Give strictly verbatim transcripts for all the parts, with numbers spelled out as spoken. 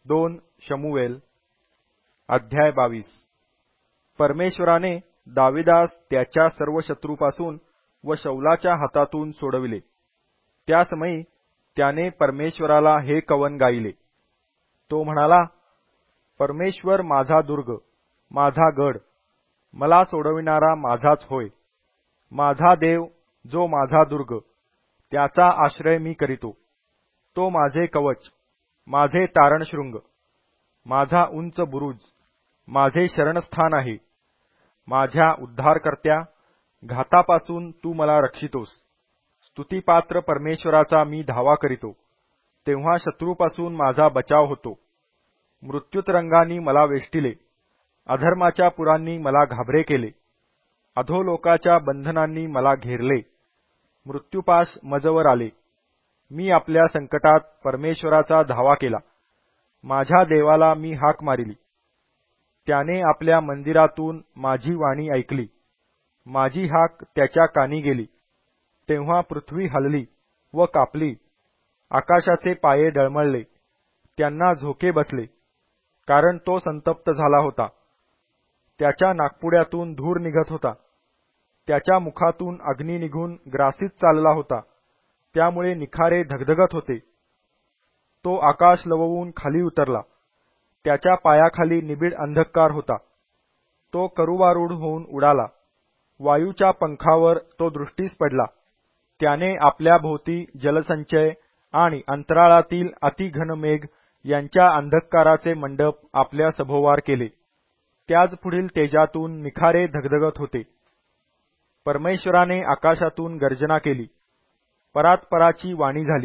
दोन शमूएल अध्याय बावीस. परमेश्वराने दाविदास त्याच्या सर्व शत्रूपासून व शौलाच्या हातातून सोडविले. त्या समयी त्याने परमेश्वराला हे कवन गायले. तो म्हणाला, परमेश्वर माझा दुर्ग, माझा गड, मला सोडविणारा माझाच होय. माझा देव, जो माझा दुर्ग, त्याचा आश्रय मी करीतो. तो माझे कवच, माझे तारणशृंग, माझा उंच बुरुज, माझे शरणस्थान आहे. माझ्या उद्धारकर्त्या, घातापासून तू मला रक्षितोस. स्तुतिपात्र परमेश्वराचा मी धावा करीतो, तेव्हा शत्रूपासून माझा बचाव होतो. मृत्यूतरंगांनी मला वेष्टिले, अधर्माच्या पुरांनी मला घाबरे केले. अधोलोकाच्या बंधनांनी मला घेरले, मृत्युपाश मजवर आले. मी आपल्या संकटात परमेश्वराचा धावा केला, माझ्या देवाला मी हाक मारिली. त्याने आपल्या मंदिरातून माझी वाणी ऐकली, माझी हाक त्याच्या कानी गेली. तेव्हा पृथ्वी हलली व कापली, आकाशाचे पाये डळमळले, त्यांना झोके बसले, कारण तो संतप्त झाला होता. त्याच्या नाकपुड्यातून धूर निघत होता, त्याच्या मुखातून अग्नी निघून ग्रासीत चालला होता, त्यामुळे निखारे धगधगत होते. तो आकाश लववून खाली उतरला, त्याच्या पायाखाली निबिड अंधकार होता. तो करूबारूढ होऊन उडाला, वायूच्या पंखावर तो दृष्टीस पडला. त्याने आपल्या भोवती जलसंचय आणि अंतराळातील अतिघन मेघ यांच्या अंधकाराचे मंडप आपल्या सभोवार केले. त्याच पुढील तेजातून निखारे धगधगत होते. परमेश्वराने आकाशातून गर्जना केली, परात्पराची वाणी झाली.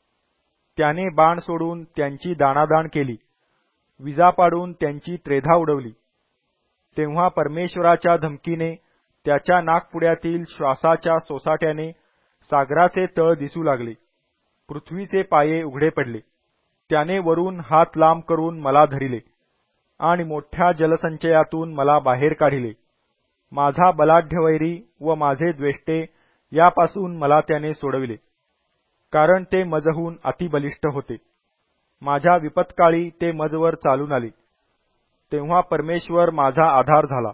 त्याने बाण सोडून त्यांची दाणादाण केली, विजा पाडून त्यांची त्रेधा उडवली. तेव्हा परमेश्वराच्या धमकीने, त्याच्या नाकपुड्यातील श्वासाच्या सोसाट्याने सागराचे तळ दिसू लागले, पृथ्वीचे पाये उघडे पडले. त्याने वरून हात लांब करून मला धरिले आणि मोठ्या जलसंचयातून मला बाहेर काढिले. माझा बलाढ्य वैरी व माझे द्वेष्टे यापासून मला त्याने सोडविले, कारण ते मजहून अतिबलिष्ठ होते. माझ्या विपत्काळी ते मजवर चालून आले. तेव्हा परमेश्वर माझा आधार झाला.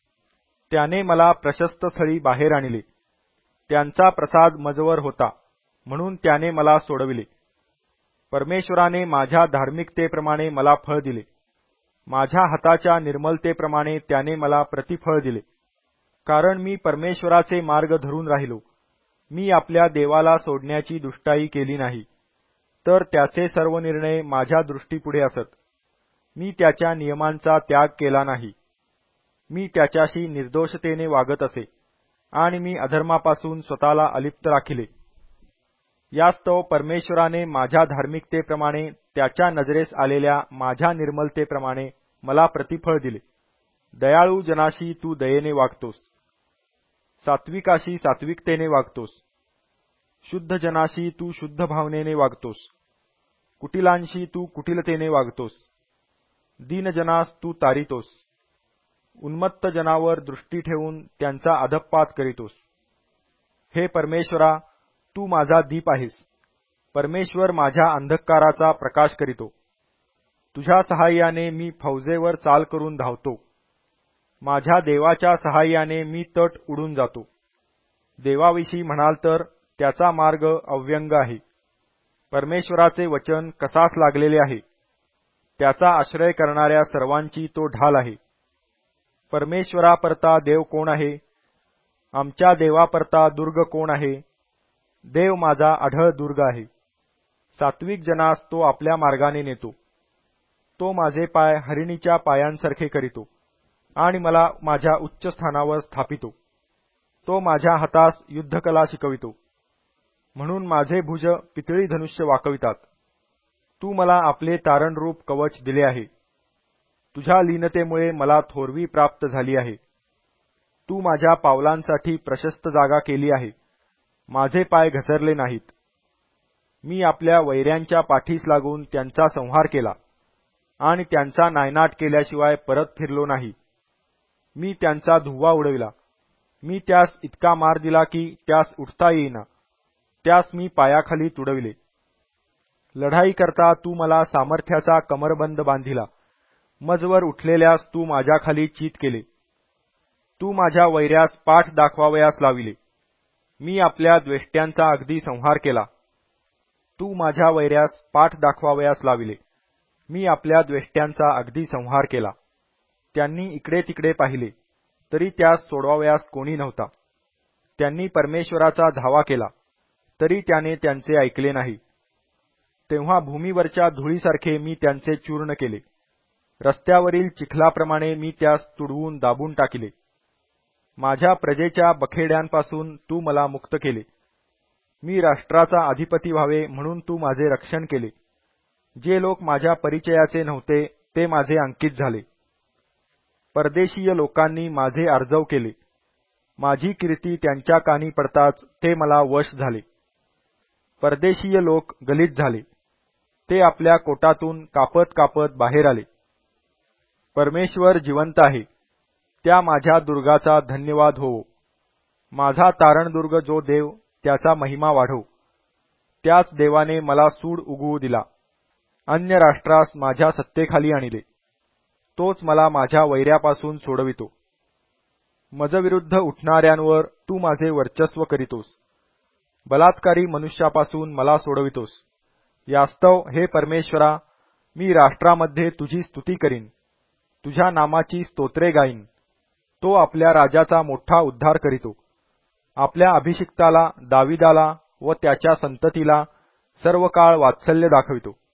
त्याने मला प्रशस्त स्थळी बाहेर आणले. त्यांचा प्रसाद मजवर होता, म्हणून त्याने मला सोडविले. परमेश्वराने माझ्या धार्मिकतेप्रमाणे मला फळ दिले, माझ्या हाताच्या निर्मलतेप्रमाणे त्याने मला प्रतिफळ दिले. कारण मी परमेश्वराचे मार्ग धरून राहिलो, मी आपल्या देवाला सोडण्याची दुष्टाई केली नाही, तर त्याचे सर्व निर्णय माझ्या दृष्टीपुढे असत. मी त्याच्या नियमांचा त्याग केला नाही. मी त्याच्याशी निर्दोषतेने वागत असे आणि मी अधर्मापासून स्वतःला अलिप्त राखिले. यास्तव परमेश्वराने माझ्या धार्मिकतेप्रमाणे, त्याच्या नजरेस आलेल्या माझ्या निर्मलतेप्रमाणे मला प्रतिफळ दिले. दयाळू जनाशी तू दयेने वागतोस, सात्विकाशी सात्विकतेने वागतोस, शुद्ध जनाशी तू शुद्ध भावनेने वागतोस, कुटिलांशी तू कुटिलतेने वागतोस, दीनजनास तू तारितोस, उन्मत्त जनावर दृष्टी ठेवून त्यांचा अधःपात करीतोस. हे परमेश्वरा, तू माझा दीप आहेस. परमेश्वर माझ्या अंधकाराचा प्रकाश करीतो. तुझ्या सहाय्याने मी फौजेवर चाल करून धावतो. माझ्या देवाच्या सहाय्याने मी तट उडून जातो. देवाविषयी म्हणाल तर त्याचा मार्ग अव्यंग आहे. परमेश्वराचे वचन कसास लागलेले आहे. त्याचा आश्रय करणाऱ्या सर्वांची तो ढाल आहे. परमेश्वरापरता देव कोण आहे? आमच्या देवापरता दुर्ग कोण आहे? देव माझा आढळ दुर्ग आहे. सात्विक जनास तो आपल्या मार्गाने नेतो. तो माझे पाय हरिणीच्या पायांसारखे करीतो आणि मला माझ्या उच्च स्थानावर स्थापितो. तो माझ्या हातास युद्धकला शिकवितो, म्हणून माझे भुज पितळी धनुष्य वाकवितात. तू मला आपले तारणरूप कवच दिले आहे. तुझ्या लीनतेमुळे मला थोरवी प्राप्त झाली आहे. तू माझ्या पावलांसाठी प्रशस्त जागा केली आहे. माझे पाय घसरले नाहीत. मी आपल्या वैऱ्यांच्या पाठीस लागून त्यांचा संहार केला आणि त्यांचा नायनाट केल्याशिवाय परत फिरलो नाही. मी त्यांचा धुव्वा उडविला. मी त्यास इतका मार दिला की त्यास उठता येईना. त्यास मी पायाखाली तुडविले. लढाई करता तू मला सामर्थ्याचा कमरबंद बांधिला. मजवर उठलेल्यास तू माझ्याखाली चित केले. तू माझ्या वैऱ्यास पाठ दाखवावयास लाविले. मी आपल्या द्वेष्ट्यांचा अगदी संहार केला. तू माझ्या वैऱ्यास पाठ दाखवावयास लाविले. मी आपल्या द्वेष्ट्यांचा अगदी संहार केला. त्यांनी इकडे तिकडे पाहिले, तरी त्यास सोडवावयास कोणी नव्हता. त्यांनी परमेश्वराचा धावा केला, तरी त्याने त्यांचे ऐकले नाही. तेव्हा भूमीवरच्या धुळीसारखे मी त्यांचे चूर्ण केले. रस्त्यावरील चिखलाप्रमाणे मी त्यास तुडवून दाबून टाकिले. माझ्या प्रजेच्या बखेड्यांपासून तू मला मुक्त केले. मी राष्ट्राचा अधिपती व्हावे म्हणून तू माझे रक्षण केले. जे लोक माझ्या परिचयाचे नव्हते ते माझे अंकित झाले. परदेशीय लोकांनी माझे आर्जव केले. माझी कीर्ती त्यांच्या कानी पडताच ते मला वश झाले. परदेशीय लोक गलित झाले. ते आपल्या कोटातून कापत कापत बाहेर आले. परमेश्वर जिवंत आहे. त्या माझ्या दुर्गाचा धन्यवाद होवो. माझा तारणदुर्ग जो देव, त्याचा महिमा वाढो. त्याच देवाने मला सूड उगवू दिला. अन्य राष्ट्रास माझ्या सत्तेखाली आणले. तोच मला माझ्या वैऱ्यापासून सोडवितो. मजविरुद्ध उठणाऱ्यांवर तू माझे वर्चस्व करीतोस. बलात्कारी मनुष्यापासून मला सोडवितोस. यास्तव हे परमेश्वरा, मी राष्ट्रामध्ये तुझी स्तुती करीन. तुझ्या नामाची स्तोत्रे गाईन. तो आपल्या राजाचा मोठा उद्धार करीतो. आपल्या अभिषिक्ताला दाविदाला व त्याच्या संततीला सर्व काळ वात्सल्य दाखवितो.